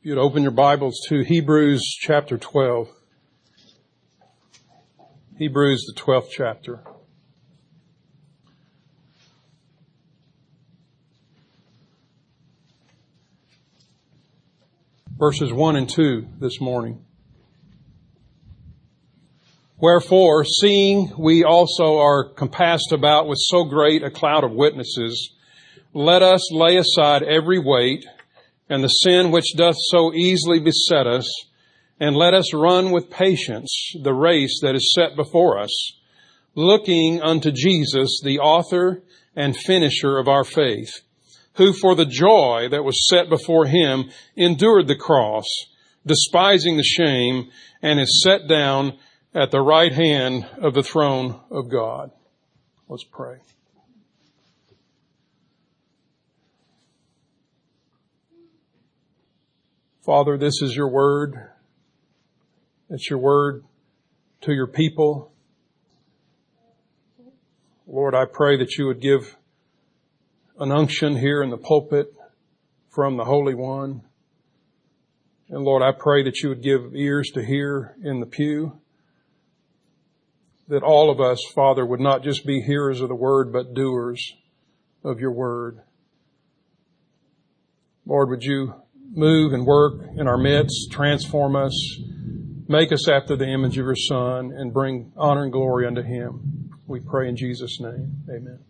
You'd open your Bibles to Hebrews chapter 12. Hebrews, the 12th chapter. Verses 1 and 2 this morning. Wherefore, seeing we also are compassed about with so great a cloud of witnesses, let us lay aside every weight and the sin which doth so easily beset us, and let us run with patience the race that is set before us, looking unto Jesus, the author and finisher of our faith, who for the joy that was set before him endured the cross, despising the shame, and is set down at the right hand of the throne of God. Let's pray. Father, this is your word. It's your word to your people. Lord, I pray that you would give an unction here in the pulpit from the Holy One. And Lord, I pray that you would give ears to hear in the pew. That all of us, Father, would not just be hearers of the word, but doers of your word. Lord, would you move and work in our midst, transform us, make us after the image of your Son, and bring honor and glory unto him. We pray in Jesus' name. Amen.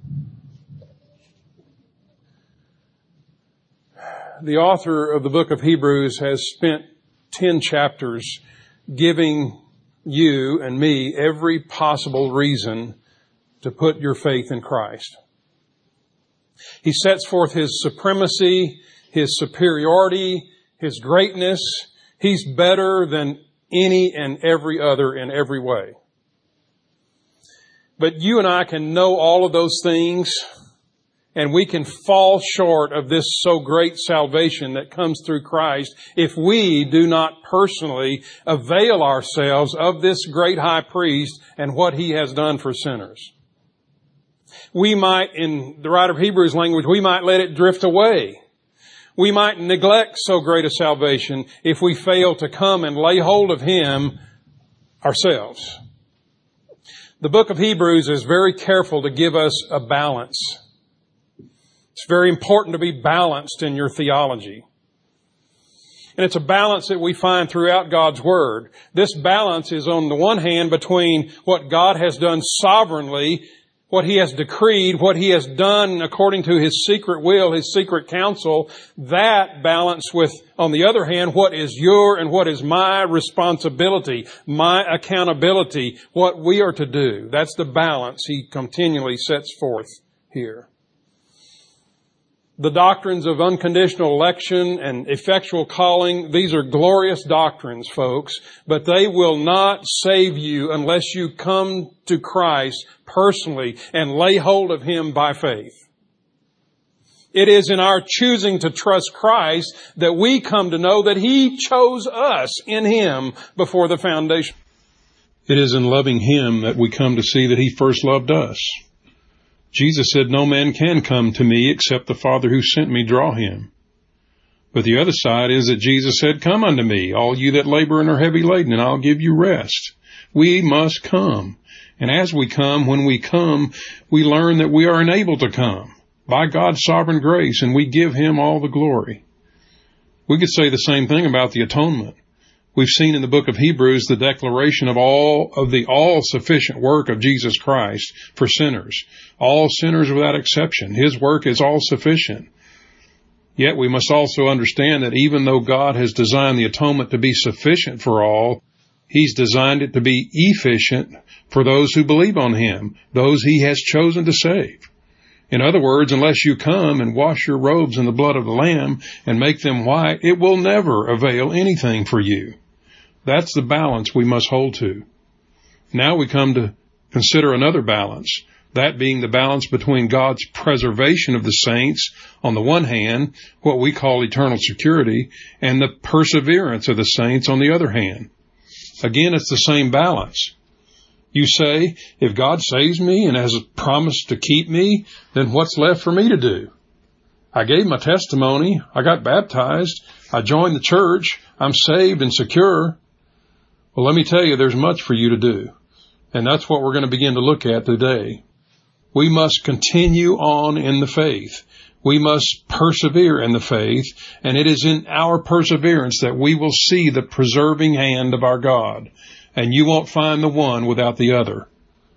The author of the book of Hebrews has spent 10 chapters giving you and me every possible reason to put your faith in Christ. He sets forth his supremacy, his superiority, his greatness. He's better than any and every other in every way. But you and I can know all of those things, and we can fall short of this so great salvation that comes through Christ if we do not personally avail ourselves of this great high priest and what he has done for sinners. We might, in the writer of Hebrews language, we might let it drift away. We might neglect so great a salvation if we fail to come and lay hold of him ourselves. The book of Hebrews is very careful to give us a balance. It's very important to be balanced in your theology. And it's a balance that we find throughout God's Word. This balance is on the one hand between what God has done sovereignly, what he has decreed, what he has done according to his secret will, his secret counsel, that balance with, on the other hand, what is your and what is my responsibility, my accountability, what we are to do. That's the balance he continually sets forth here. The doctrines of unconditional election and effectual calling, these are glorious doctrines, folks, but they will not save you unless you come to Christ personally and lay hold of him by faith. It is in our choosing to trust Christ that we come to know that he chose us in him before the foundation. It is in loving him that we come to see that he first loved us. Jesus said, no man can come to me except the Father who sent me draw him. But the other side is that Jesus said, come unto me, all you that labor and are heavy laden, and I'll give you rest. We must come. And as we come, when we come, we learn that we are enabled to come by God's sovereign grace, and we give him all the glory. We could say the same thing about the atonement. We've seen in the book of Hebrews the declaration of the all-sufficient work of Jesus Christ for sinners. All sinners without exception. His work is all-sufficient. Yet we must also understand that even though God has designed the atonement to be sufficient for all, he's designed it to be efficient for those who believe on him, those he has chosen to save. In other words, unless you come and wash your robes in the blood of the Lamb and make them white, it will never avail anything for you. That's the balance we must hold to. Now we come to consider another balance, that being the balance between God's preservation of the saints on the one hand, what we call eternal security, and the perseverance of the saints on the other hand. Again, it's the same balance. You say, if God saves me and has promised to keep me, then what's left for me to do? I gave my testimony. I got baptized. I joined the church. I'm saved and secure. Well, let me tell you, there's much for you to do. And that's what we're going to begin to look at today. We must continue on in the faith. We must persevere in the faith, and it is in our perseverance that we will see the preserving hand of our God. And you won't find the one without the other.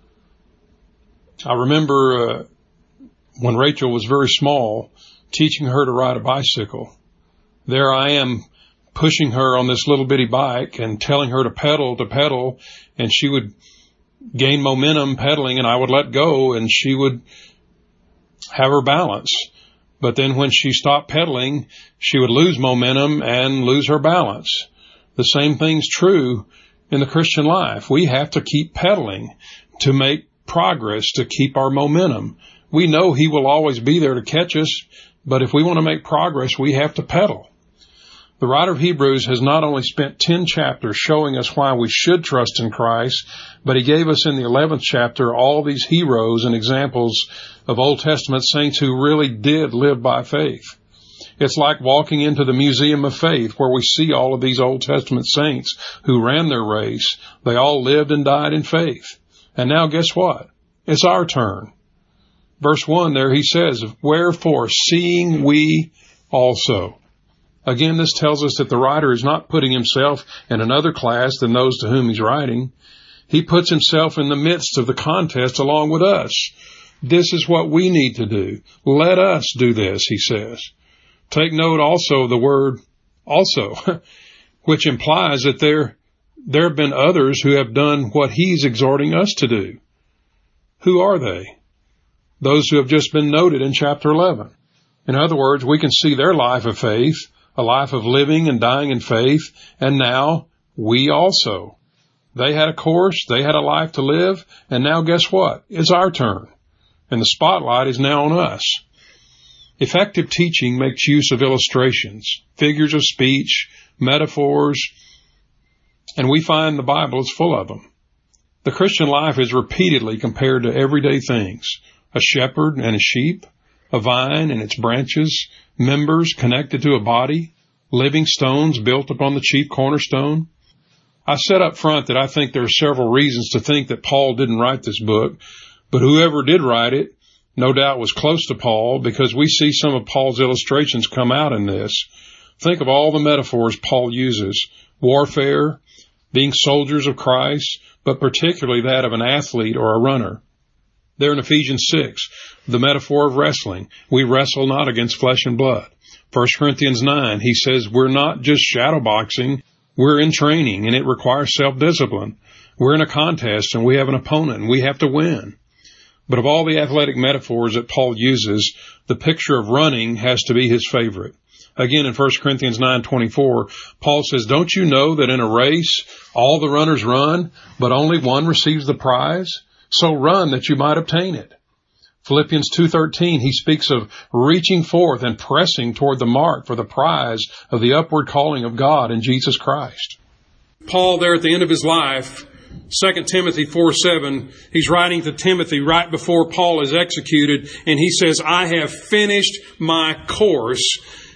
I remember when Rachel was very small, teaching her to ride a bicycle. There I am pushing her on this little bitty bike and telling her to pedal, and she would gain momentum pedaling, and I would let go, and she would have her balance. But then when she stopped pedaling, she would lose momentum and lose her balance. The same thing's true in the Christian life. We have to keep pedaling to make progress, to keep our momentum. We know He will always be there to catch us, but if we want to make progress, we have to pedal. The writer of Hebrews has not only spent 10 chapters showing us why we should trust in Christ, but he gave us in the 11th chapter all these heroes and examples of Old Testament saints who really did live by faith. It's like walking into the Museum of Faith where we see all of these Old Testament saints who ran their race. They all lived and died in faith. And now guess what? It's our turn. Verse 1 there, he says, wherefore seeing we also. Again, this tells us that the writer is not putting himself in another class than those to whom he's writing. He puts himself in the midst of the contest along with us. This is what we need to do. Let us do this, he says. Take note also of the word also, which implies that there have been others who have done what he's exhorting us to do. Who are they? Those who have just been noted in chapter 11. In other words, we can see their life of faith, a life of living and dying in faith, and now we also. They had a course, they had a life to live, and now guess what? It's our turn. And the spotlight is now on us. Effective teaching makes use of illustrations, figures of speech, metaphors, and we find the Bible is full of them. The Christian life is repeatedly compared to everyday things, a shepherd and a sheep, a vine and its branches, members connected to a body, living stones built upon the chief cornerstone. I said up front that I think there are several reasons to think that Paul didn't write this book, but whoever did write it no doubt was close to Paul because we see some of Paul's illustrations come out in this. Think of all the metaphors Paul uses: warfare, being soldiers of Christ, but particularly that of an athlete or a runner. There in Ephesians 6, the metaphor of wrestling. We wrestle not against flesh and blood. 1 Corinthians 9, he says we're not just shadow boxing, we're in training and it requires self-discipline. We're in a contest and we have an opponent and we have to win. But of all the athletic metaphors that Paul uses, the picture of running has to be his favorite. Again, in 1 Corinthians 9:24, Paul says, don't you know that in a race all the runners run, but only one receives the prize? So run that you might obtain it. Philippians 2:13, he speaks of reaching forth and pressing toward the mark for the prize of the upward calling of God in Jesus Christ. Paul there at the end of his life, 2 Timothy 4:7, he's writing to Timothy right before Paul is executed, and he says, I have finished my course.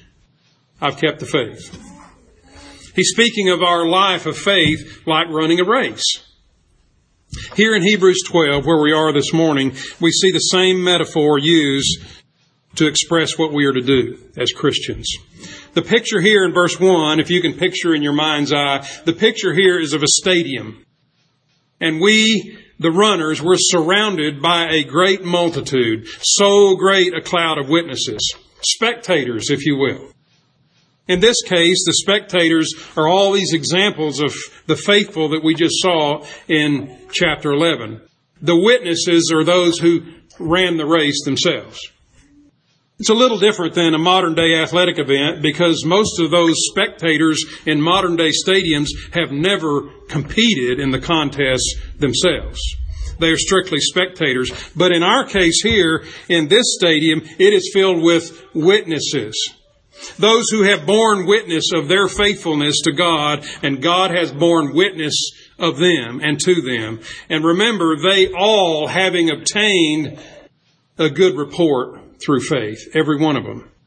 I've kept the faith. He's speaking of our life of faith like running a race. Here in Hebrews 12, where we are this morning, we see the same metaphor used to express what we are to do as Christians. The picture here in verse 1, if you can picture in your mind's eye, the picture here is of a stadium. And we, the runners, were surrounded by a great multitude, so great a cloud of witnesses, spectators, if you will. In this case, the spectators are all these examples of the faithful that we just saw in chapter 11. The witnesses are those who ran the race themselves. It's a little different than a modern-day athletic event because most of those spectators in modern-day stadiums have never competed in the contests themselves. They are strictly spectators. But in our case here, in this stadium, it is filled with witnesses. Those who have borne witness of their faithfulness to God, and God has borne witness of them and to them. And remember, they all having obtained a good report through faith, every one of them.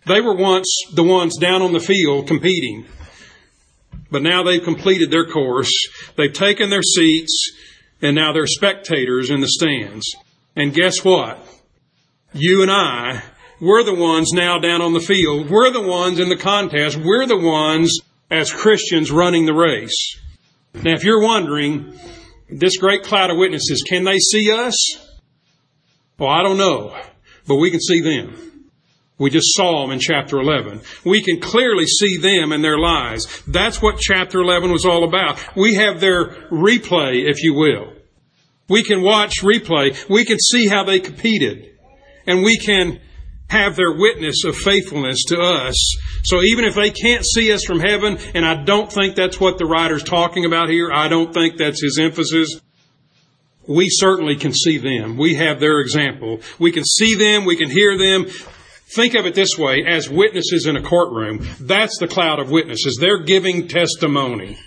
They were once the ones down on the field competing. But now they've completed their course. They've taken their seats, and now they're spectators in the stands. And guess what? You and I, we're the ones now down on the field. We're the ones in the contest. We're the ones as Christians running the race. Now, if you're wondering, this great cloud of witnesses, can they see us? Well, I don't know, but we can see them. We just saw them in chapter 11. We can clearly see them and their lives. That's what chapter 11 was all about. We have their replay, if you will. We can watch replay. We can see how they competed. And we can have their witness of faithfulness to us. So even if they can't see us from heaven, and I don't think that's what the writer's talking about here, I don't think that's his emphasis, we certainly can see them. We have their example. We can see them. We can hear them. Think of it this way, as witnesses in a courtroom. That's the cloud of witnesses. They're giving testimony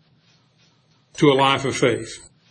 to a life of faith.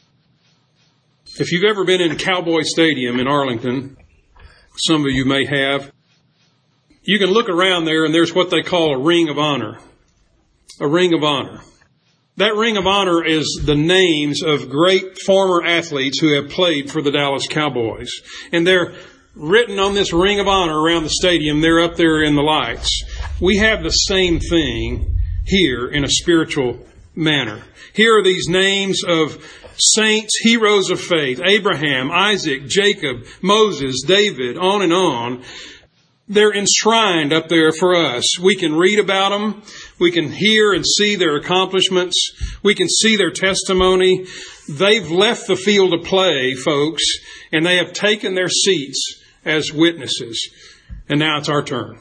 If you've ever been in Cowboy Stadium in Arlington, some of you may have, you can look around there and there's what they call a ring of honor. A ring of honor. That ring of honor is the names of great former athletes who have played for the Dallas Cowboys. And they're written on this ring of honor around the stadium. They're up there in the lights. We have the same thing here in a spiritual manner. Here are these names of saints, heroes of faith, Abraham, Isaac, Jacob, Moses, David, on and on. They're enshrined up there for us. We can read about them. We can hear and see their accomplishments. We can see their testimony. They've left the field of play, folks, and they have taken their seats as witnesses. And now it's our turn.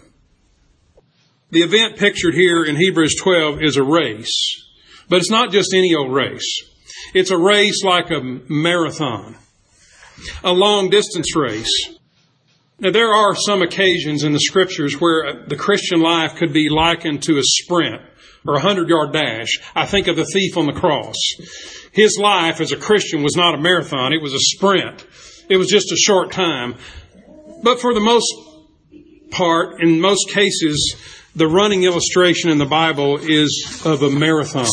The event pictured here in Hebrews 12 is a race. But it's not just any old race. It's a race like a marathon, a long-distance race. Now, there are some occasions in the Scriptures where the Christian life could be likened to a sprint or a 100-yard dash. I think of the thief on the cross. His life as a Christian was not a marathon. It was a sprint. It was just a short time. But for the most part, in most cases, the running illustration in the Bible is of a marathon.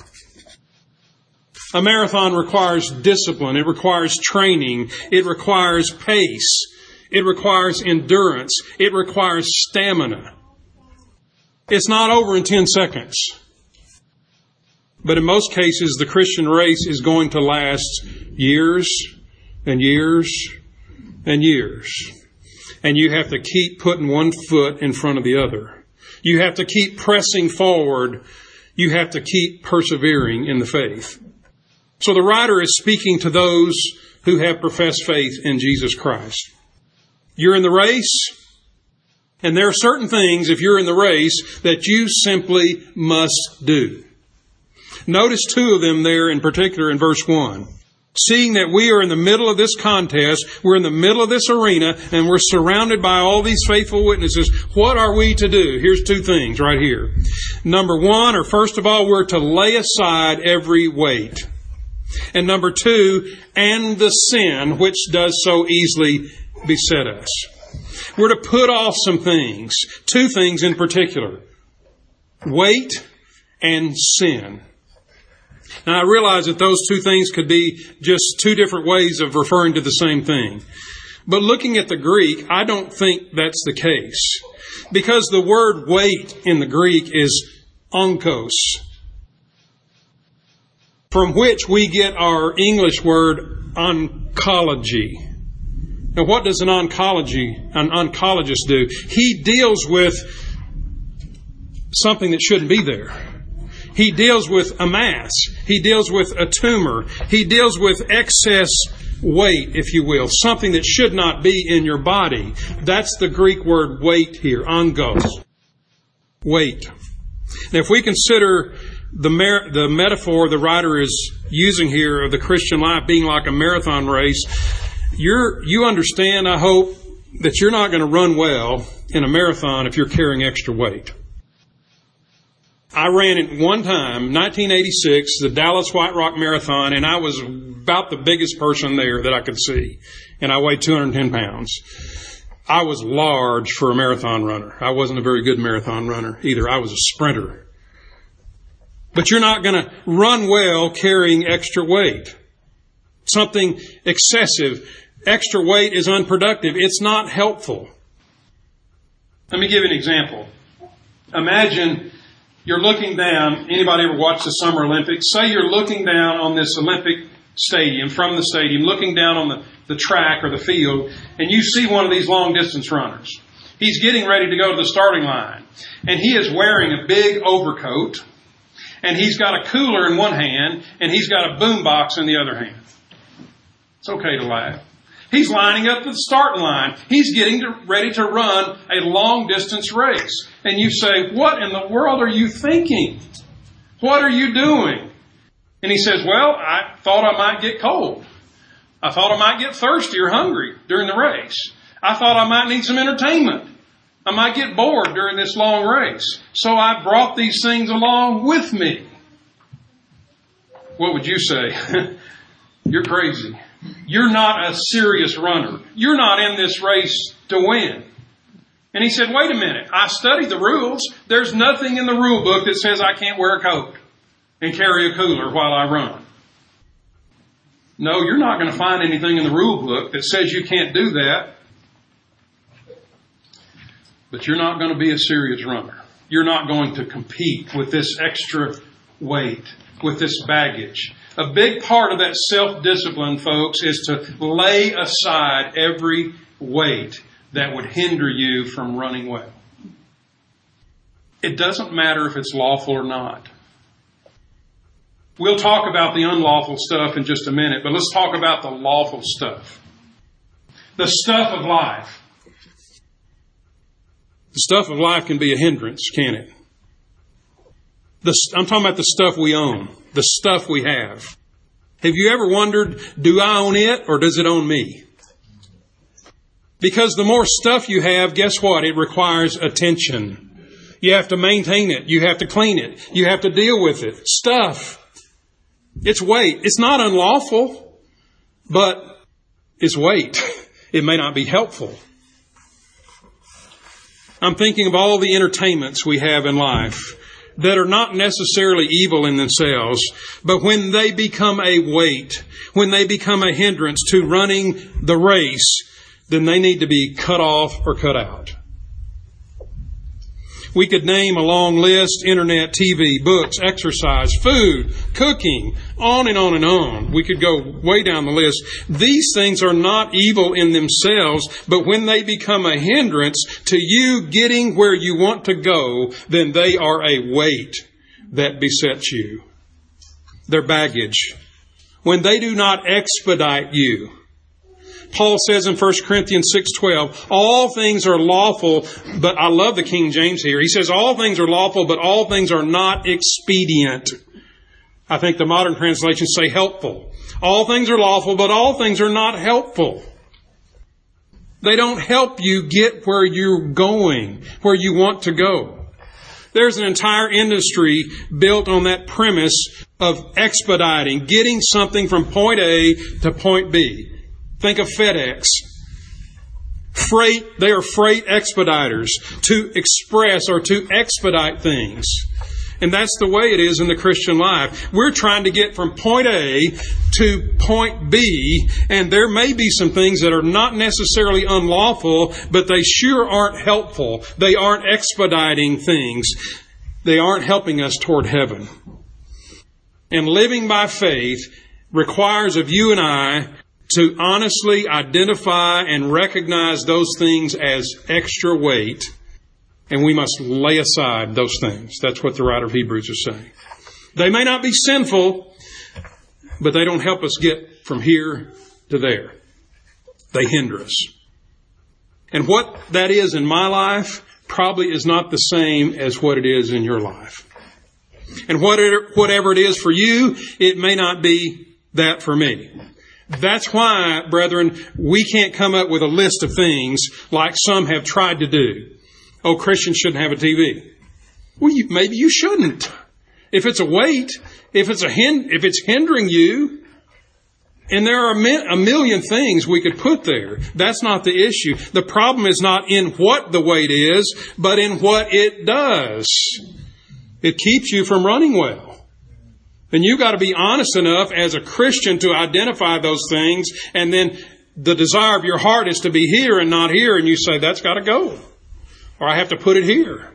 A marathon requires discipline. It requires training. It requires pace. It requires endurance. It requires stamina. It's not over in 10 seconds. But in most cases, the Christian race is going to last years and years and years. And you have to keep putting one foot in front of the other. You have to keep pressing forward. You have to keep persevering in the faith. So the writer is speaking to those who have professed faith in Jesus Christ. You're in the race, and there are certain things, if you're in the race, that you simply must do. Notice two of them there in particular in verse 1. Seeing that we are in the middle of this contest, we're in the middle of this arena, and we're surrounded by all these faithful witnesses, what are we to do? Here's two things right here. Number one, or first of all, we're to lay aside every weight. And number two, and the sin which does so easily beset us. We're to put off some things, two things in particular, weight and sin. Now, I realize that those two things could be just two different ways of referring to the same thing. But looking at the Greek, I don't think that's the case. Because the word weight in the Greek is onkos, from which we get our English word oncology. Now, what does an oncologist do? He deals with something that shouldn't be there. He deals with a mass. He deals with a tumor. He deals with excess weight, if you will, something that should not be in your body. That's the Greek word weight here, onkos. Weight. Now, if we consider the metaphor the writer is using here of the Christian life being like a marathon race, you understand, I hope, that you're not going to run well in a marathon if you're carrying extra weight. I ran it one time, 1986, the Dallas White Rock Marathon, and I was about the biggest person there that I could see. And I weighed 210 pounds. I was large for a marathon runner. I wasn't a very good marathon runner either. I was a sprinter. But you're not going to run well carrying extra weight. Something excessive. Extra weight is unproductive. It's not helpful. Let me give you an example. Imagine you're looking down. Anybody ever watch the Summer Olympics? Say you're looking down on this Olympic stadium, from the stadium, looking down on the track or the field, and you see one of these long distance runners. He's getting ready to go to the starting line, and he is wearing a big overcoat, and he's got a cooler in one hand, and he's got a boombox in the other hand. It's okay to laugh. He's lining up to the starting line. He's getting ready to run a long distance race. And you say, what in the world are you thinking? What are you doing? And he says, well, I thought I might get cold. I thought I might get thirsty or hungry during the race. I thought I might need some entertainment. I might get bored during this long race. So I brought these things along with me. What would you say? You're crazy. You're not a serious runner. You're not in this race to win. And he said, wait a minute. I studied the rules. There's nothing in the rule book that says I can't wear a coat and carry a cooler while I run. No, you're not going to find anything in the rule book that says you can't do that. But you're not going to be a serious runner. You're not going to compete with this extra weight, with this baggage. A big part of that self-discipline, folks, is to lay aside every weight that would hinder you from running well. It doesn't matter if it's lawful or not. We'll talk about the unlawful stuff in just a minute, but let's talk about the lawful stuff. The stuff of life. The stuff of life can be a hindrance, can't it? I'm talking about the stuff we own, the stuff we have. Have you ever wondered, do I own it or does it own me? Because the more stuff you have, guess what? It requires attention. You have to maintain it. You have to clean it. You have to deal with it. Stuff. It's weight. It's not unlawful, but it's weight. It may not be helpful. I'm thinking of all the entertainments we have in life that are not necessarily evil in themselves, but when they become a weight, when they become a hindrance to running the race, then they need to be cut off or cut out. We could name a long list: internet, TV, books, exercise, food, cooking, on and on and on. We could go way down the list. These things are not evil in themselves, but when they become a hindrance to you getting where you want to go, then they are a weight that besets you. They're baggage. When they do not expedite you. Paul says in 1 Corinthians 6:12, all things are lawful, but I love the King James here. He says all things are lawful, but all things are not expedient. I think the modern translations say helpful. All things are lawful, but all things are not helpful. They don't help you get where you're going, where you want to go. There's an entire industry built on that premise of expediting, getting something from point A to point B. Think of FedEx. Freight, they are freight expediters, to express or to expedite things. And that's the way it is in the Christian life. We're trying to get from point A to point B, and there may be some things that are not necessarily unlawful, but they sure aren't helpful. They aren't expediting things. They aren't helping us toward heaven. And living by faith requires of you and I to honestly identify and recognize those things as extra weight, and we must lay aside those things. That's what the writer of Hebrews is saying. They may not be sinful, but they don't help us get from here to there. They hinder us. And what that is in my life probably is not the same as what it is in your life. And whatever it is for you, it may not be that for me. That's why, brethren, we can't come up with a list of things like some have tried to do. Oh, Christians shouldn't have a TV. Well, maybe you shouldn't. If it's a weight, if it's hindering you, And there are a million things we could put there. That's not the issue. The problem is not in what the weight is, but in what it does. It keeps you from running well. And you've got to be honest enough as a Christian to identify those things, and then the desire of your heart is to be here and not here, and you say, that's got to go. Or I have to put it here.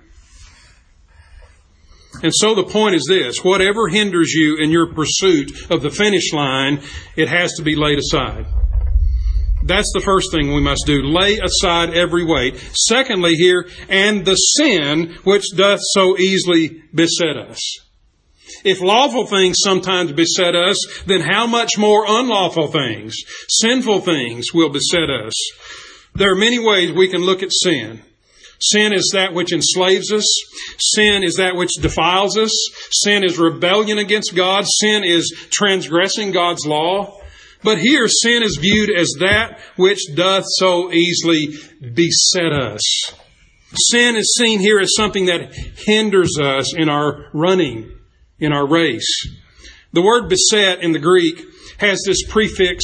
And so the point is this: whatever hinders you in your pursuit of the finish line, it has to be laid aside. That's the first thing we must do. Lay aside every weight. Secondly here, and the sin which doth so easily beset us. If lawful things sometimes beset us, then how much more unlawful things, sinful things will beset us. There are many ways we can look at sin. Sin is that which enslaves us. Sin is that which defiles us. Sin is rebellion against God. Sin is transgressing God's law. But here, sin is viewed as that which doth so easily beset us. Sin is seen here as something that hinders us in our running, in our race. The word beset in the Greek has this prefix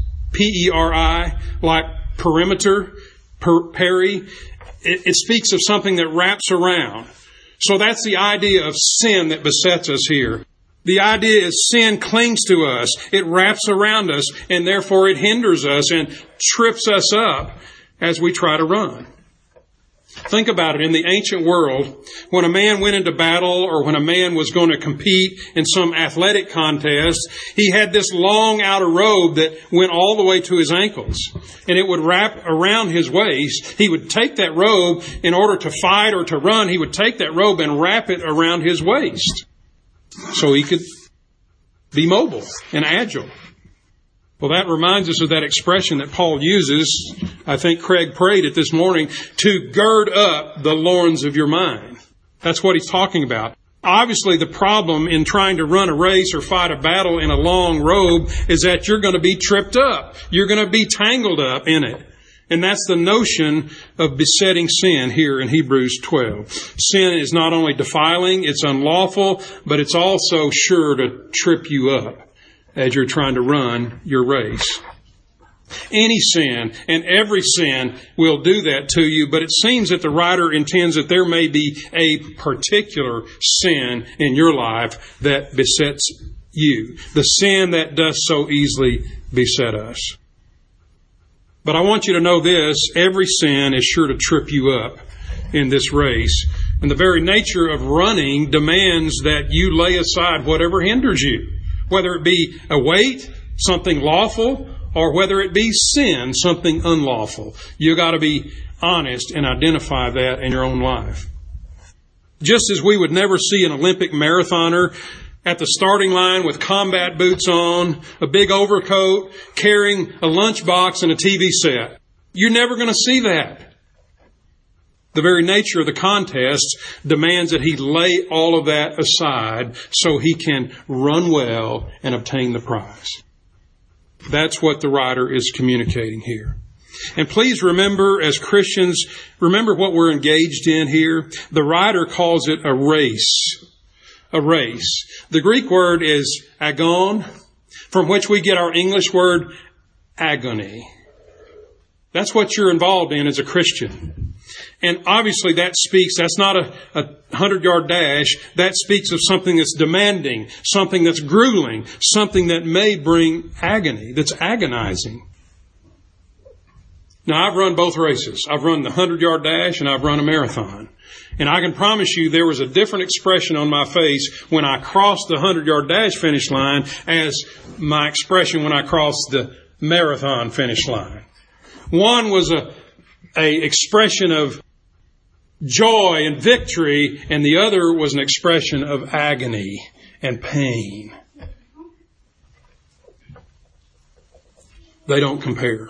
peri, like perimeter, peri. It speaks of something that wraps around. So that's the idea of sin that besets us here. The idea is sin clings to us. It wraps around us, and therefore it hinders us and trips us up as we try to run. Think about it. In the ancient world, when a man went into battle or when a man was going to compete in some athletic contest, he had this long outer robe that went all the way to his ankles, and it would wrap around his waist. He would take that robe in order to fight or to run. He would take that robe and wrap it around his waist so he could be mobile and agile. Well, that reminds us of that expression that Paul uses. I think Craig prayed it this morning, to gird up the loins of your mind. That's what he's talking about. Obviously, the problem in trying to run a race or fight a battle in a long robe is that you're going to be tripped up. You're going to be tangled up in it. And that's the notion of besetting sin here in Hebrews 12. Sin is not only defiling, it's unlawful, but it's also sure to trip you up as you're trying to run your race. Any sin and every sin will do that to you, but it seems that the writer intends that there may be a particular sin in your life that besets you. The sin that does so easily beset us. But I want you to know this: every sin is sure to trip you up in this race. And the very nature of running demands that you lay aside whatever hinders you. Whether it be a weight, something lawful, or whether it be sin, something unlawful. You've got to be honest and identify that in your own life. Just as we would never see an Olympic marathoner at the starting line with combat boots on, a big overcoat, carrying a lunchbox and a TV set. You're never going to see that. The very nature of the contest demands that he lay all of that aside so he can run well and obtain the prize. That's what the writer is communicating here. And please remember, as Christians, remember what we're engaged in here. The writer calls it a race. A race. The Greek word is agon, from which we get our English word agony. That's what you're involved in as a Christian. And obviously that's not a 100-yard dash. That speaks of something that's demanding, something that's grueling, something that may bring agony, that's agonizing. Now, I've run both races. I've run the 100-yard dash and I've run a marathon. And I can promise you there was a different expression on my face when I crossed the 100-yard dash finish line as my expression when I crossed the marathon finish line. One was a expression of joy and victory, and the other was an expression of agony and pain. They don't compare.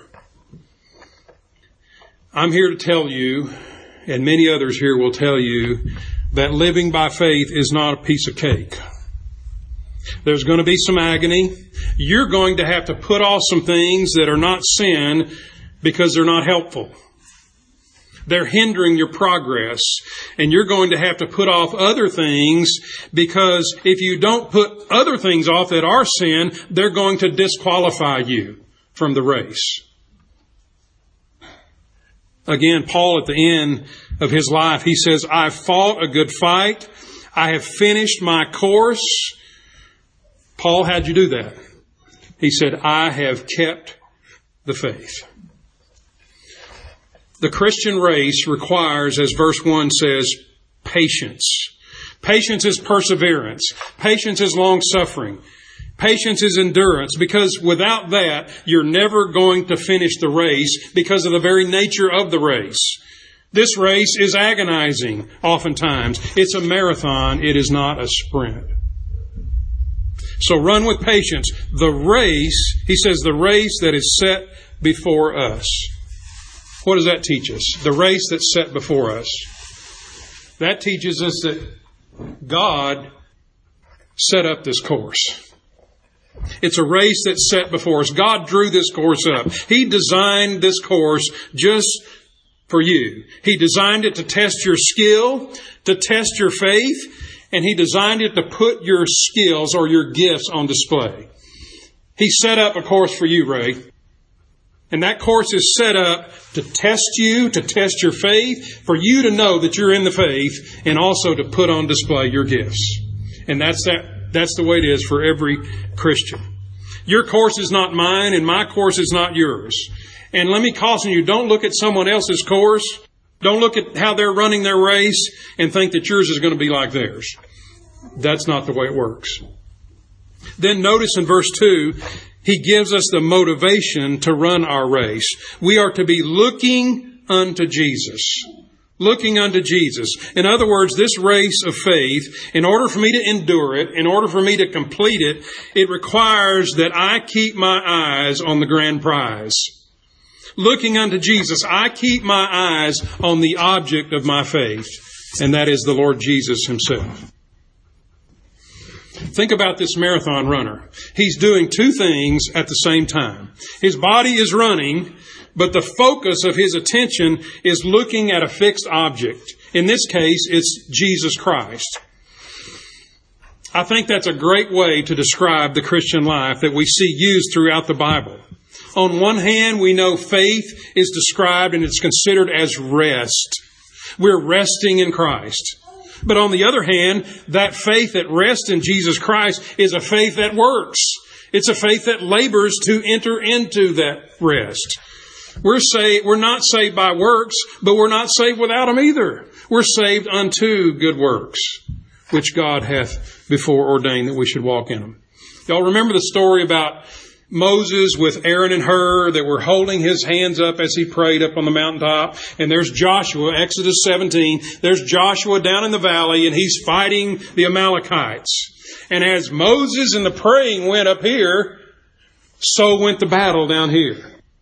I'm here to tell you, and many others here will tell you, that living by faith is not a piece of cake. There's going to be some agony. You're going to have to put off some things that are not sin because they're not helpful. They're hindering your progress. And you're going to have to put off other things, because if you don't put other things off that are sin, they're going to disqualify you from the race. Again, Paul at the end of his life, he says, I've fought a good fight. I have finished my course. Paul, how'd you do that? He said, I have kept the faith. The Christian race requires, as verse 1 says, patience. Patience is perseverance. Patience is long-suffering. Patience is endurance, because without that, you're never going to finish the race because of the very nature of the race. This race is agonizing oftentimes. It's a marathon. It is not a sprint. So run with patience. The race, he says, the race that is set before us. What does that teach us? The race that's set before us. That teaches us that God set up this course. It's a race that's set before us. God drew this course up. He designed this course just for you. He designed it to test your skill, to test your faith, and He designed it to put your skills or your gifts on display. He set up a course for you, Ray. And that course is set up to test you, to test your faith, for you to know that you're in the faith, and also to put on display your gifts. And that's the way it is for every Christian. Your course is not mine, and my course is not yours. And let me caution you, don't look at someone else's course. Don't look at how they're running their race and think that yours is going to be like theirs. That's not the way it works. Then notice in verse 2, he gives us the motivation to run our race. We are to be looking unto Jesus. Looking unto Jesus. In other words, this race of faith, in order for me to endure it, in order for me to complete it, it requires that I keep my eyes on the grand prize. Looking unto Jesus, I keep my eyes on the object of my faith, and that is the Lord Jesus Himself. Think about this marathon runner. He's doing two things at the same time. His body is running, but the focus of his attention is looking at a fixed object. In this case, it's Jesus Christ. I think that's a great way to describe the Christian life that we see used throughout the Bible. On one hand, we know faith is described and it's considered as rest. We're resting in Christ. But on the other hand, that faith that rests in Jesus Christ is a faith that works. It's a faith that labors to enter into that rest. We're not saved by works, but we're not saved without them either. We're saved unto good works, which God hath before ordained that we should walk in them. Y'all remember the story about Moses with Aaron and Hur that were holding his hands up as he prayed up on the mountaintop. And there's Joshua, Exodus 17. There's Joshua down in the valley, and he's fighting the Amalekites. And as Moses and the praying went up here, so went the battle down here.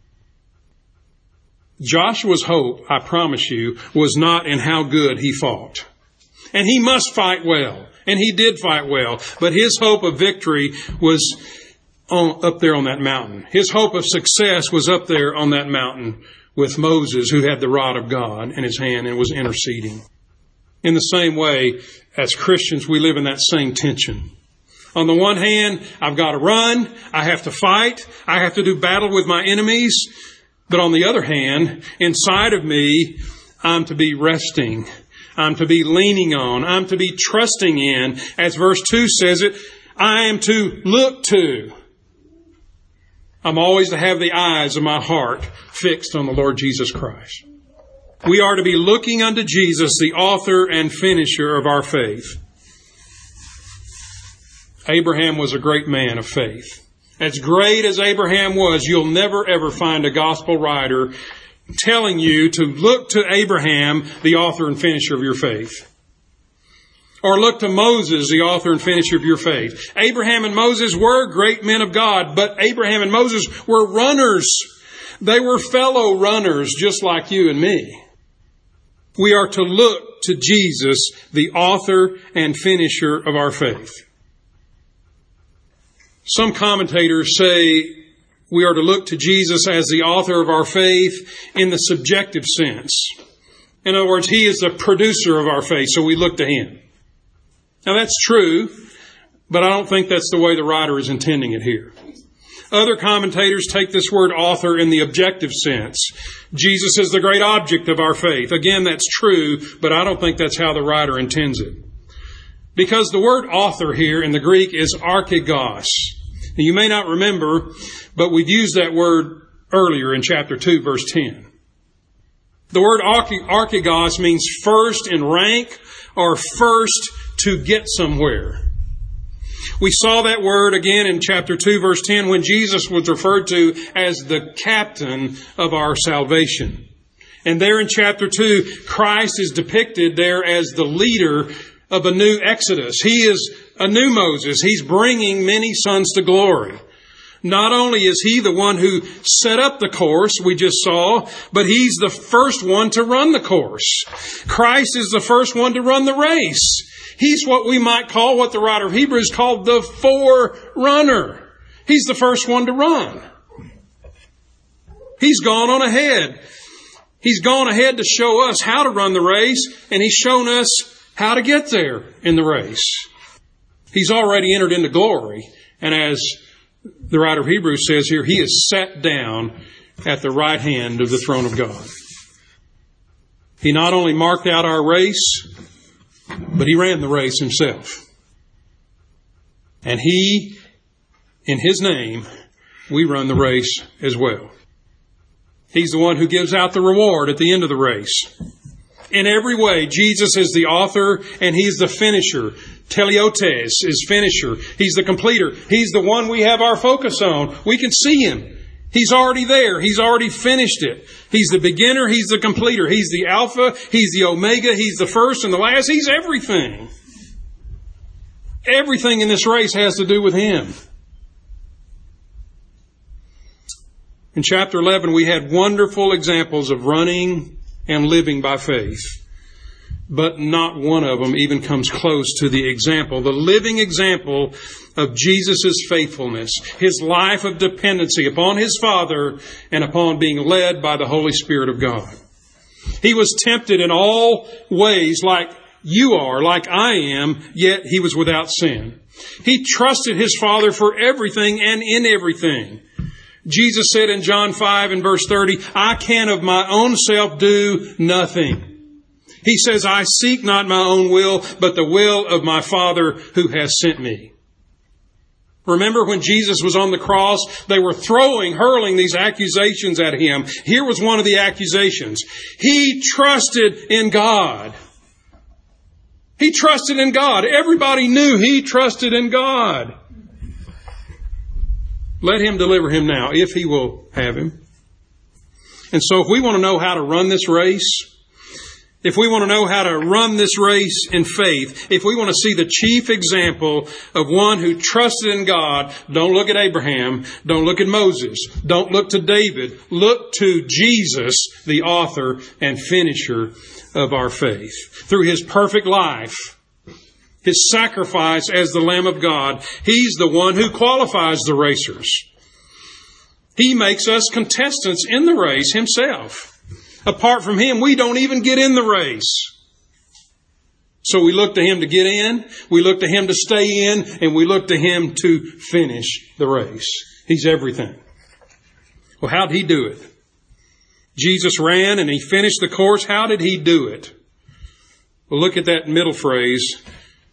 Joshua's hope, I promise you, was not in how good he fought. And he must fight well. And he did fight well. But his hope of victory was up there on that mountain. His hope of success was up there on that mountain with Moses, who had the rod of God in his hand and was interceding. In the same way, as Christians, we live in that same tension. On the one hand, I've got to run. I have to fight. I have to do battle with my enemies. But on the other hand, inside of me, I'm to be resting. I'm to be leaning on. I'm to be trusting in. As verse 2 says it, I am to look to. I'm always to have the eyes of my heart fixed on the Lord Jesus Christ. We are to be looking unto Jesus, the author and finisher of our faith. Abraham was a great man of faith. As great as Abraham was, you'll never ever find a gospel writer telling you to look to Abraham, the author and finisher of your faith. Or look to Moses, the author and finisher of your faith. Abraham and Moses were great men of God, but Abraham and Moses were runners. They were fellow runners, just like you and me. We are to look to Jesus, the author and finisher of our faith. Some commentators say we are to look to Jesus as the author of our faith in the subjective sense. In other words, He is the producer of our faith, so we look to Him. Now that's true, but I don't think that's the way the writer is intending it here. Other commentators take this word author in the objective sense. Jesus is the great object of our faith. Again, that's true, but I don't think that's how the writer intends it. Because the word author here in the Greek is archegos. Now, you may not remember, but we've used that word earlier in chapter 2, verse 10. The word archegos means first in rank or first to get somewhere. We saw that word again in chapter 2, verse 10, when Jesus was referred to as the captain of our salvation. And there in chapter 2, Christ is depicted there as the leader of a new Exodus. He is a new Moses. He's bringing many sons to glory. Not only is He the one who set up the course we just saw, but He's the first one to run the course. Christ is the first one to run the race. He's what we might call, what the writer of Hebrews called, the forerunner. He's the first one to run. He's gone on ahead. He's gone ahead to show us how to run the race, and He's shown us how to get there in the race. He's already entered into glory, and as the writer of Hebrews says here, He is sat down at the right hand of the throne of God. He not only marked out our race, but He ran the race Himself. And He, in His name, we run the race as well. He's the one who gives out the reward at the end of the race. In every way, Jesus is the author and He's the finisher. Teleotes is finisher. He's the completer. He's the one we have our focus on. We can see Him. He's already there. He's already finished it. He's the beginner. He's the completer. He's the Alpha. He's the Omega. He's the first and the last. He's everything. Everything in this race has to do with Him. In chapter 11, we had wonderful examples of running and living by faith. But not one of them even comes close to the example, the living example of Jesus' faithfulness, His life of dependency upon His Father and upon being led by the Holy Spirit of God. He was tempted in all ways like you are, like I am, yet He was without sin. He trusted His Father for everything and in everything. Jesus said in John 5 and verse 30, I can of my own self do nothing. He says, I seek not my own will, but the will of my Father who has sent me. Remember when Jesus was on the cross, they were hurling these accusations at Him. Here was one of the accusations. He trusted in God. He trusted in God. Everybody knew He trusted in God. Let Him deliver him now, if He will have him. And so if we want to know how to run this race, if we want to know how to run this race in faith, if we want to see the chief example of one who trusted in God, don't look at Abraham, don't look at Moses, don't look to David, look to Jesus, the author and finisher of our faith. Through His perfect life, His sacrifice as the Lamb of God, He's the one who qualifies the racers. He makes us contestants in the race Himself. Apart from Him, we don't even get in the race. So we look to Him to get in, we look to Him to stay in, and we look to Him to finish the race. He's everything. Well, how did He do it? Jesus ran and He finished the course. How did He do it? Well, look at that middle phrase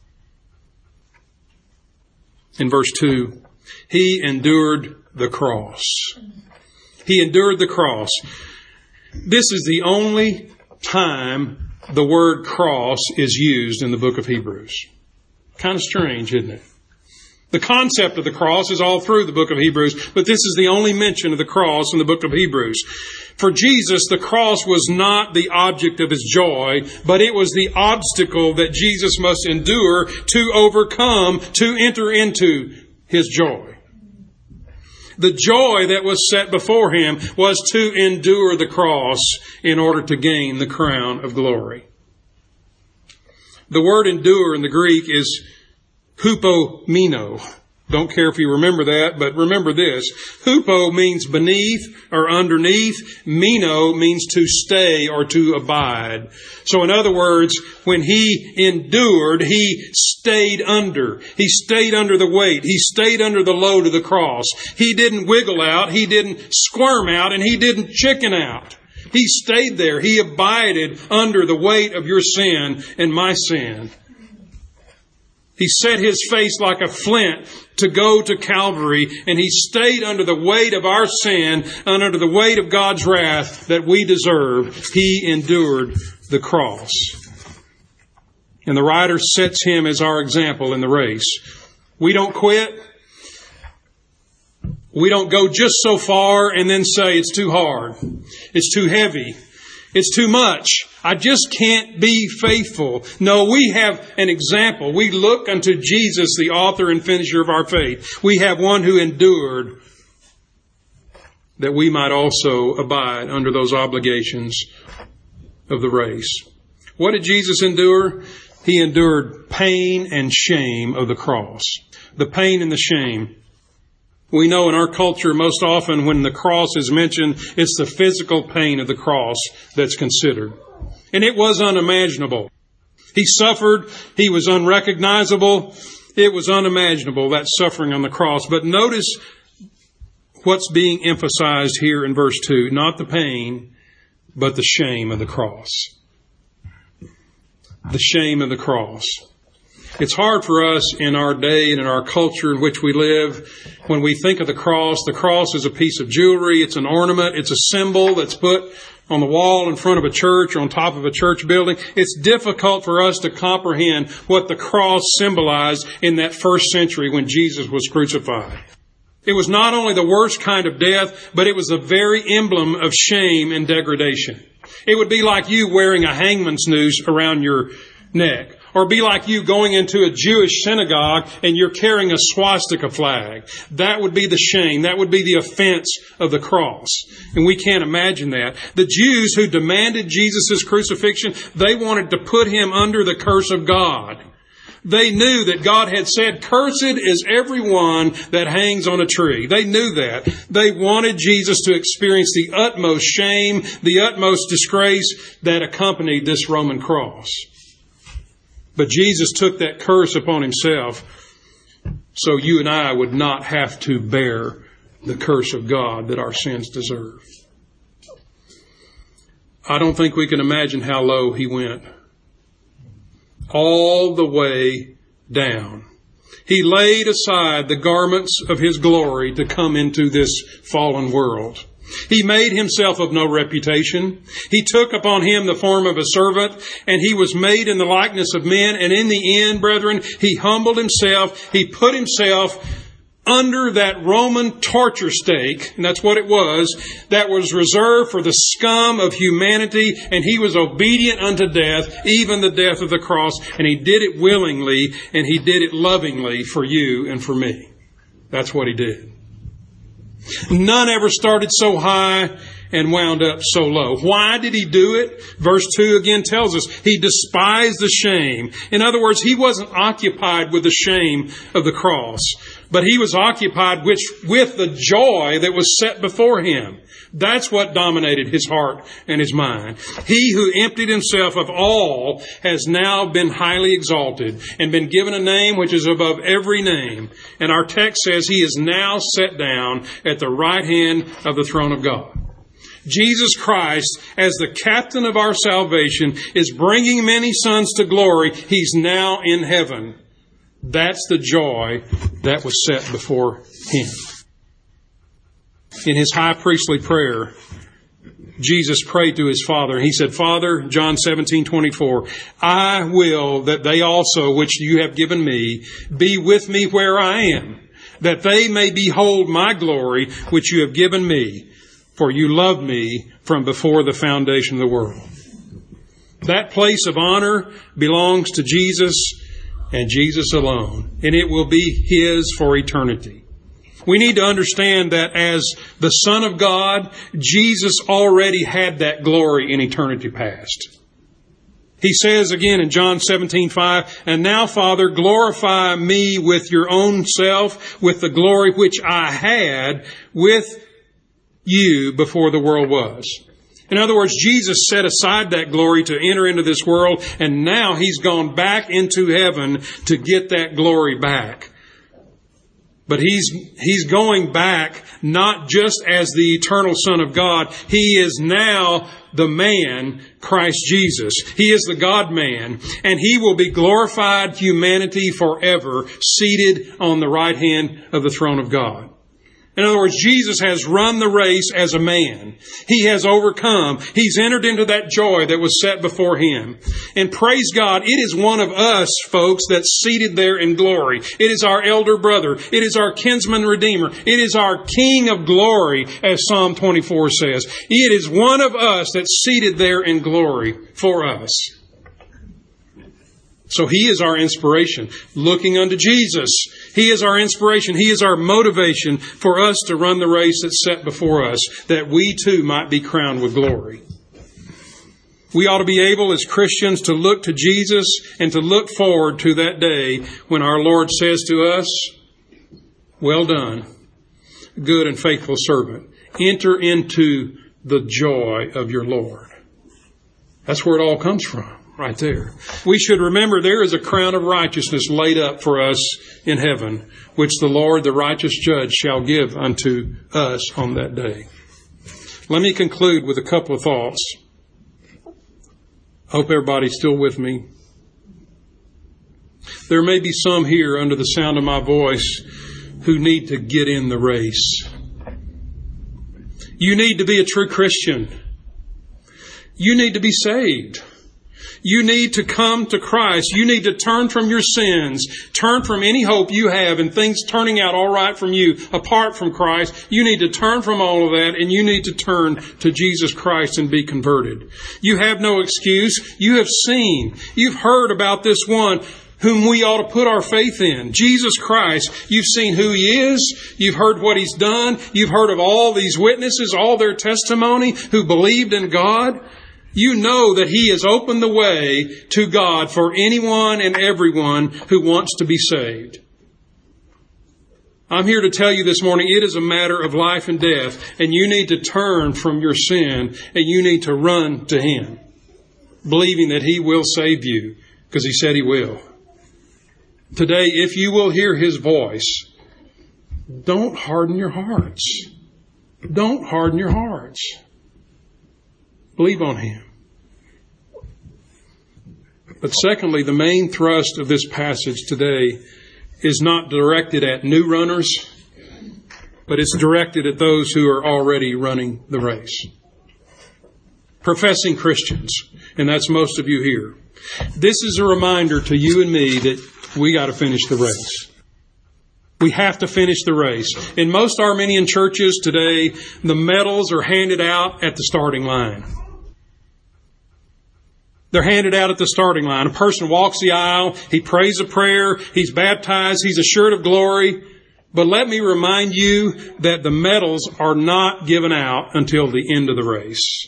in verse 2. He endured the cross. He endured the cross. This is the only time the word cross is used in the book of Hebrews. Kind of strange, isn't it? The concept of the cross is all through the book of Hebrews, but this is the only mention of the cross in the book of Hebrews. For Jesus, the cross was not the object of His joy, but it was the obstacle that Jesus must endure to overcome, to enter into His joy. The joy that was set before Him was to endure the cross in order to gain the crown of glory. The word endure in the Greek is hupomeno. Don't care if you remember that, but remember this. Hupo means beneath or underneath. Meno means to stay or to abide. So in other words, when he endured, he stayed under. He stayed under the weight. He stayed under the load of the cross. He didn't wiggle out. He didn't squirm out, and he didn't chicken out. He stayed there. He abided under the weight of your sin and my sin. He set his face like a flint to go to Calvary, and he stayed under the weight of our sin and under the weight of God's wrath that we deserve. He endured the cross. And the writer sets him as our example in the race. We don't quit. We don't go just so far and then say it's too hard. It's too heavy. It's too much. I just can't be faithful. No, we have an example. We look unto Jesus, the author and finisher of our faith. We have one who endured that we might also abide under those obligations of the race. What did Jesus endure? He endured pain and shame of the cross. The pain and the shame. We know in our culture most often when the cross is mentioned, it's the physical pain of the cross that's considered. And it was unimaginable. He suffered. He was unrecognizable. It was unimaginable, that suffering on the cross. But notice what's being emphasized here in verse 2. Not the pain, but the shame of the cross. The shame of the cross. It's hard for us in our day and in our culture in which we live. When we think of the cross is a piece of jewelry. It's an ornament. It's a symbol that's put on the wall in front of a church or on top of a church building. It's difficult for us to comprehend what the cross symbolized in that first century when Jesus was crucified. It was not only the worst kind of death, but it was the very emblem of shame and degradation. It would be like you wearing a hangman's noose around your neck. Or be like you going into a Jewish synagogue and you're carrying a swastika flag. That would be the shame. That would be the offense of the cross. And we can't imagine that. The Jews who demanded Jesus' crucifixion, they wanted to put him under the curse of God. They knew that God had said, "Cursed is everyone that hangs on a tree." They knew that. They wanted Jesus to experience the utmost shame, the utmost disgrace that accompanied this Roman cross. But Jesus took that curse upon himself so you and I would not have to bear the curse of God that our sins deserve. I don't think we can imagine how low he went. All the way down. He laid aside the garments of his glory to come into this fallen world. He made himself of no reputation. He took upon him the form of a servant, and he was made in the likeness of men. And in the end, brethren, he humbled himself. He put himself under that Roman torture stake, and that's what it was, that was reserved for the scum of humanity, and he was obedient unto death, even the death of the cross, and he did it willingly, and he did it lovingly for you and for me. That's what he did. None ever started so high and wound up so low. Why did he do it? Verse 2 again tells us he despised the shame. In other words, he wasn't occupied with the shame of the cross, but he was occupied with the joy that was set before him. That's what dominated his heart and his mind. He who emptied himself of all has now been highly exalted and been given a name which is above every name. And our text says he is now set down at the right hand of the throne of God. Jesus Christ, as the captain of our salvation, is bringing many sons to glory. He's now in heaven. That's the joy that was set before him. In his high priestly prayer, Jesus prayed to his Father. He said, "Father," John 17:24, "I will that they also, which you have given me, be with me where I am, that they may behold my glory, which you have given me. For you loved me from before the foundation of the world." That place of honor belongs to Jesus and Jesus alone, and it will be his for eternity. We need to understand that as the Son of God, Jesus already had that glory in eternity past. He says again in John 17:5, "And now, Father, glorify me with your own self, with the glory which I had with you before the world was." In other words, Jesus set aside that glory to enter into this world, and now He's gone back into heaven to get that glory back. But He's going back not just as the eternal Son of God. He is now the man, Christ Jesus. He is the God-man, and He will be glorified humanity forever, seated on the right hand of the throne of God. In other words, Jesus has run the race as a man. He has overcome. He's entered into that joy that was set before Him. And praise God, it is one of us, folks, that's seated there in glory. It is our elder brother. It is our kinsman redeemer. It is our King of glory, as Psalm 24 says. It is one of us that's seated there in glory for us. So He is our inspiration. Looking unto Jesus, He is our inspiration. He is our motivation for us to run the race that's set before us, that we too might be crowned with glory. We ought to be able as Christians to look to Jesus and to look forward to that day when our Lord says to us, "Well done, good and faithful servant. Enter into the joy of your Lord." That's where it all comes from. Right there. We should remember there is a crown of righteousness laid up for us in heaven, which the Lord, the righteous judge, shall give unto us on that day. Let me conclude with a couple of thoughts. I hope everybody's still with me. There may be some here under the sound of my voice who need to get in the race. You need to be a true Christian. You need to be saved. You need to come to Christ. You need to turn from your sins. Turn from any hope you have in things turning out all right from you apart from Christ. You need to turn from all of that, and you need to turn to Jesus Christ and be converted. You have no excuse. You have seen. You've heard about this one whom we ought to put our faith in, Jesus Christ. You've seen who He is. You've heard what He's done. You've heard of all these witnesses, all their testimony who believed in God. You know that He has opened the way to God for anyone and everyone who wants to be saved. I'm here to tell you this morning, it is a matter of life and death, and you need to turn from your sin, and you need to run to Him, believing that He will save you, because He said He will. Today, if you will hear His voice, don't harden your hearts. Don't harden your hearts. Believe on Him. But secondly, the main thrust of this passage today is not directed at new runners, but it's directed at those who are already running the race. Professing Christians, and that's most of you here. This is a reminder to you and me that we got to finish the race. We have to finish the race. In most Armenian churches today, the medals are handed out at the starting line. They're handed out at the starting line. A person walks the aisle, he prays a prayer, he's baptized, he's assured of glory. But let me remind you that the medals are not given out until the end of the race,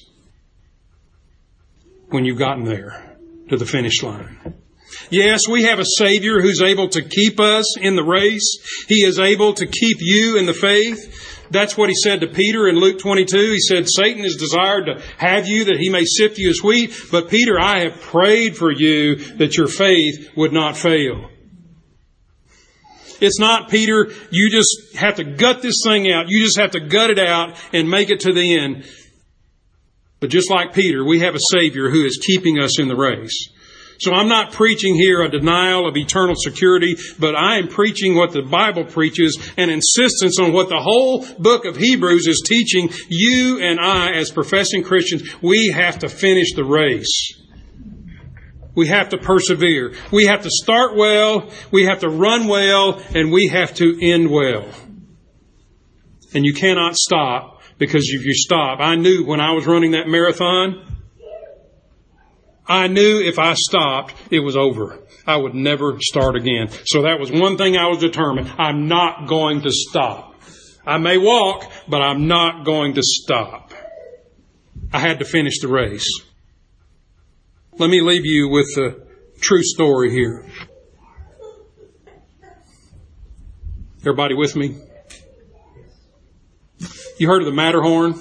when you've gotten there to the finish line. Yes, we have a Savior who's able to keep us in the race. He is able to keep you in the faith. That's what He said to Peter in Luke 22. He said, Satan has desired to have you that he may sift you as wheat. But Peter, I have prayed for you that your faith would not fail. It's not, Peter, you just have to gut this thing out. You just have to gut it out and make it to the end. But just like Peter, we have a Savior who is keeping us in the race. So I'm not preaching here a denial of eternal security, but I am preaching what the Bible preaches, an insistence on what the whole book of Hebrews is teaching you and I as professing Christians. We have to finish the race. We have to persevere. We have to start well, we have to run well, and we have to end well. And you cannot stop, because if you stop, I knew when I was running that marathon, I knew if I stopped, it was over. I would never start again. So that was one thing I was determined. I'm not going to stop. I may walk, but I'm not going to stop. I had to finish the race. Let me leave you with a true story here. Everybody with me? You heard of the Matterhorn?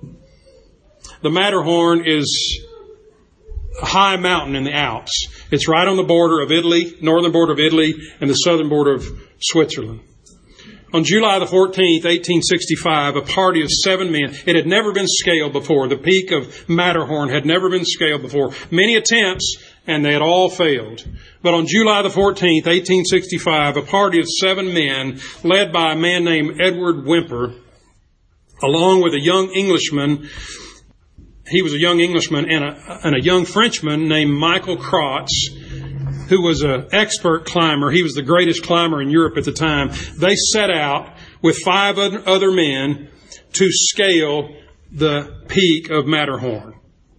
The Matterhorn is a high mountain in the Alps. It's right on the border of Italy, northern border of Italy, and the southern border of Switzerland. On July the 14th, 1865, a party of 7 men, it had never been scaled before. The peak of Matterhorn had never been scaled before. Many attempts, and they had all failed. But on July the 14th, 1865, a party of 7 men, led by a man named Edward Whymper, along with a young Englishman, he was a young Englishman, and a young Frenchman named Michael Krotz, who was an expert climber. He was the greatest climber in Europe at the time. They set out with 5 other men to scale the peak of Matterhorn.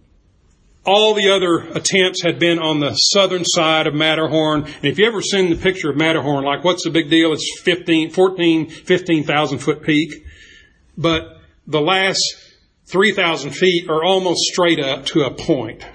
All the other attempts had been on the southern side of Matterhorn. And if you ever seen the picture of Matterhorn, like what's the big deal? It's 15,000 foot peak. But the last 3,000 feet are almost straight up to a point.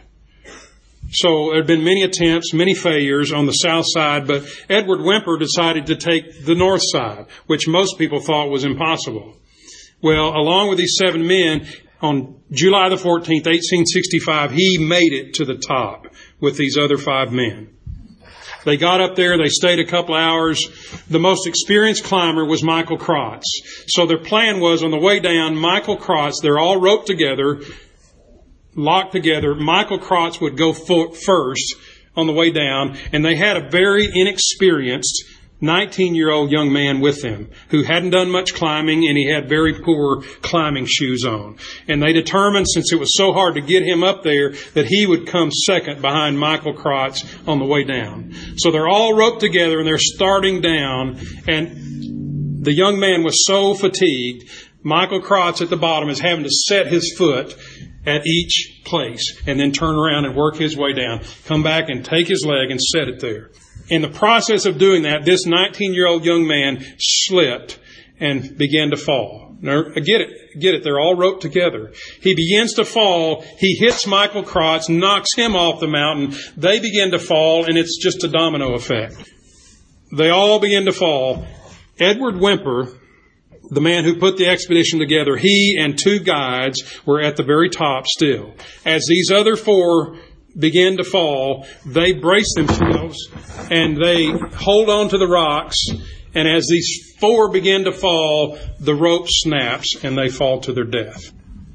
So there had been many attempts, many failures on the south side, but Edward Whymper decided to take the north side, which most people thought was impossible. Well, along with these 7 men, on July the 14th, 1865, he made it to the top with these other 5 men. They got up there, they stayed a couple hours. The most experienced climber was Michael Krotz. So their plan was, on the way down, Michael Krotz, they're all roped together, locked together. Michael Krotz would go first on the way down, and they had a very inexperienced 19-year-old young man with them who hadn't done much climbing, and he had very poor climbing shoes on. And they determined, since it was so hard to get him up there, that he would come second behind Michael Krotz on the way down. So they're all roped together, and they're starting down, and the young man was so fatigued, Michael Krotz at the bottom is having to set his foot at each place and then turn around and work his way down, come back and take his leg and set it there. In the process of doing that, this 19-year-old young man slipped and began to fall. Now, get it, they're all roped together. He begins to fall, he hits Michael Krotz, knocks him off the mountain, they begin to fall, and it's just a domino effect. They all begin to fall. Edward Whymper, the man who put the expedition together, he and 2 guides were at the very top still. As these other 4 begin to fall, they brace themselves and they hold on to the rocks. And as these 4 begin to fall, the rope snaps and they fall to their death.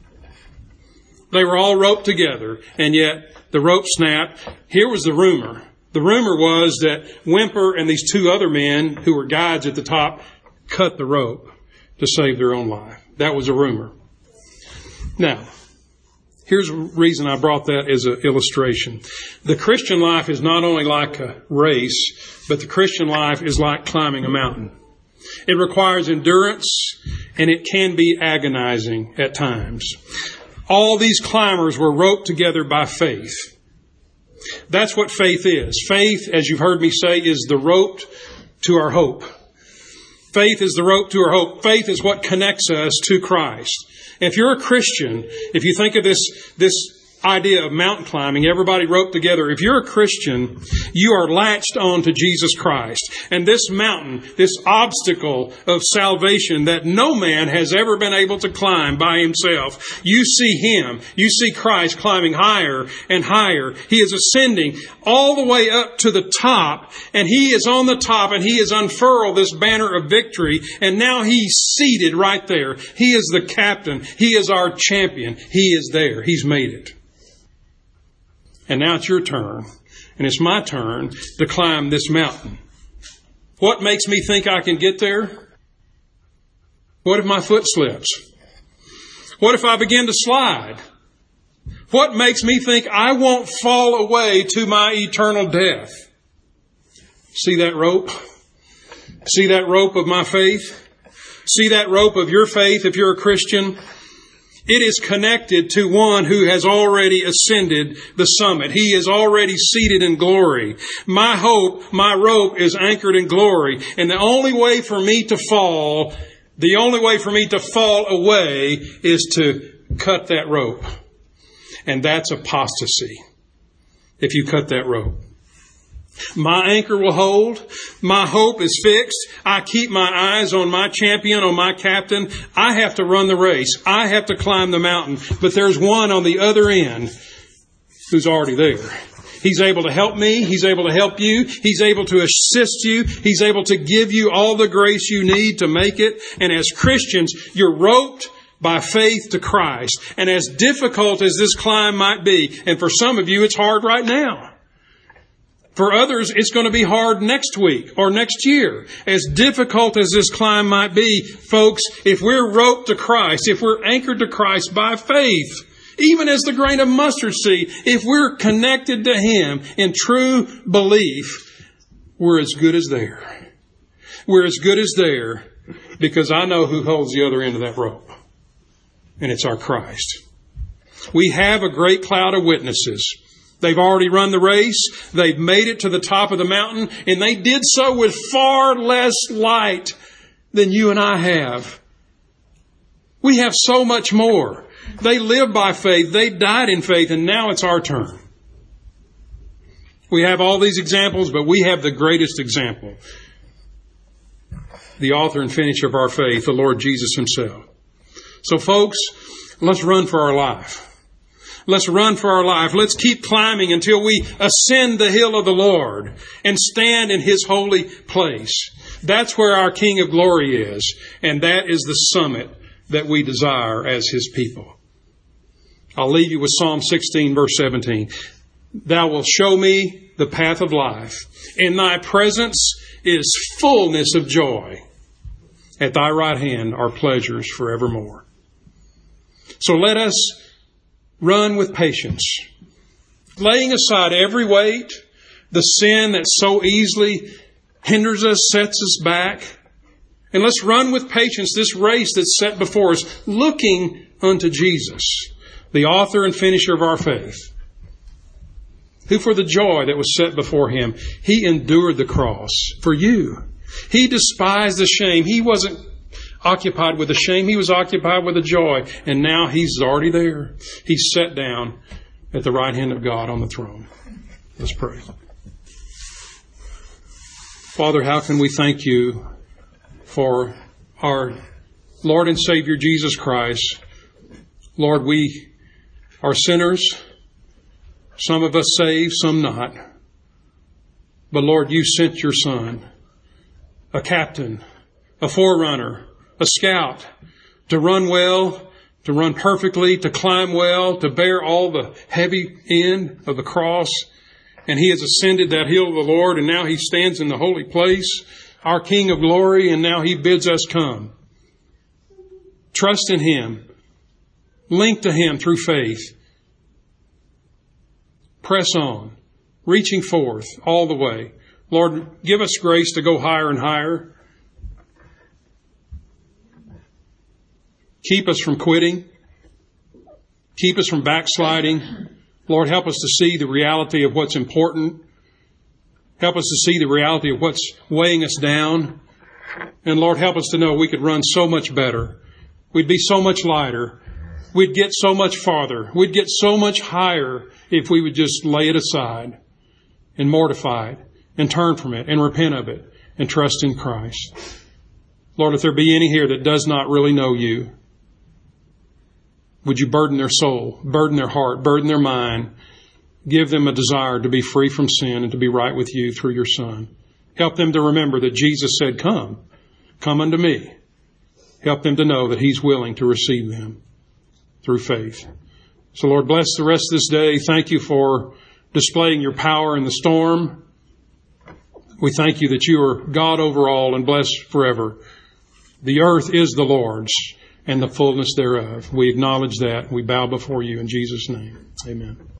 They were all roped together, and yet the rope snapped. Here was the rumor. The rumor was that Whymper and these 2 other men, who were guides at the top, cut the rope to save their own life. That was a rumor. Now, here's the reason I brought that as an illustration. The Christian life is not only like a race, but the Christian life is like climbing a mountain. It requires endurance, and it can be agonizing at times. All these climbers were roped together by faith. That's what faith is. Faith, as you've heard me say, is the rope to our hope. Faith is the rope to our hope. Faith is what connects us to Christ. If you're a Christian, if you think of this idea of mountain climbing, everybody roped together, if you're a Christian, you are latched on to Jesus Christ. And this mountain, this obstacle of salvation that no man has ever been able to climb by himself, you see Him, you see Christ climbing higher and higher. He is ascending all the way up to the top, and He is on the top, and He has unfurled this banner of victory, and now He's seated right there. He is the captain. He is our champion. He is there. He's made it. And now it's your turn, and it's my turn to climb this mountain. What makes me think I can get there? What if my foot slips? What if I begin to slide? What makes me think I won't fall away to my eternal death? See that rope? See that rope of my faith? See that rope of your faith if you're a Christian? It is connected to one who has already ascended the summit. He is already seated in glory. My hope, my rope is anchored in glory. And the only way for me to fall away is to cut that rope. And that's apostasy. if you cut that rope. My anchor will hold. My hope is fixed. I keep my eyes on my champion, on my captain. I have to run the race. I have to climb the mountain. But there's one on the other end who's already there. He's able to help me. He's able to help you. He's able to assist you. He's able to give you all the grace you need to make it. And as Christians, you're roped by faith to Christ. And as difficult as this climb might be, and for some of you, it's hard right now. For others, it's going to be hard next week or next year. As difficult as this climb might be, folks, if we're roped to Christ, if we're anchored to Christ by faith, even as the grain of mustard seed, if we're connected to Him in true belief, we're as good as there. We're as good as there because I know who holds the other end of that rope. And it's our Christ. We have a great cloud of witnesses. They've already run the race. They've made it to the top of the mountain. And they did so with far less light than you and I have. We have so much more. They lived by faith. They died in faith. And now it's our turn. We have all these examples, but we have the greatest example. The author and finisher of our faith, the Lord Jesus Himself. So folks, let's run for our life. Let's run for our life. Let's keep climbing until we ascend the hill of the Lord and stand in His holy place. That's where our King of Glory is. And that is the summit that we desire as His people. I'll leave you with Psalm 16, verse 17. Thou wilt show me the path of life. In Thy presence is fullness of joy. At Thy right hand are pleasures forevermore. So let us run with patience, laying aside every weight, the sin that so easily hinders us, sets us back. And let's run with patience this race that's set before us, looking unto Jesus, the author and finisher of our faith, who for the joy that was set before Him, He endured the cross for you. He despised the shame. He wasn't occupied with the shame. He was occupied with the joy. And now He's already there. He's sat down at the right hand of God on the throne. Let's pray. Father, how can we thank You for our Lord and Savior Jesus Christ? Lord, we are sinners. Some of us saved, some not. But Lord, You sent Your Son, a captain, a forerunner, a scout, to run well, to run perfectly, to climb well, to bear all the heavy end of the cross. And He has ascended that hill of the Lord, and now He stands in the holy place, our King of Glory, and now He bids us come. Trust in Him. Link to Him through faith. Press on, reaching forth all the way. Lord, give us grace to go higher and higher. Keep us from quitting. Keep us from backsliding. Lord, help us to see the reality of what's important. Help us to see the reality of what's weighing us down. And Lord, help us to know we could run so much better. We'd be so much lighter. We'd get so much farther. We'd get so much higher if we would just lay it aside and mortify it and turn from it and repent of it and trust in Christ. Lord, if there be any here that does not really know You, would You burden their soul, burden their heart, burden their mind, give them a desire to be free from sin and to be right with You through Your Son. Help them to remember that Jesus said, come unto me. Help them to know that He's willing to receive them through faith. So Lord, bless the rest of this day. Thank You for displaying Your power in the storm. We thank You that You are God over all and blessed forever. The earth is the Lord's and the fullness thereof. We acknowledge that. We bow before You in Jesus' name. Amen.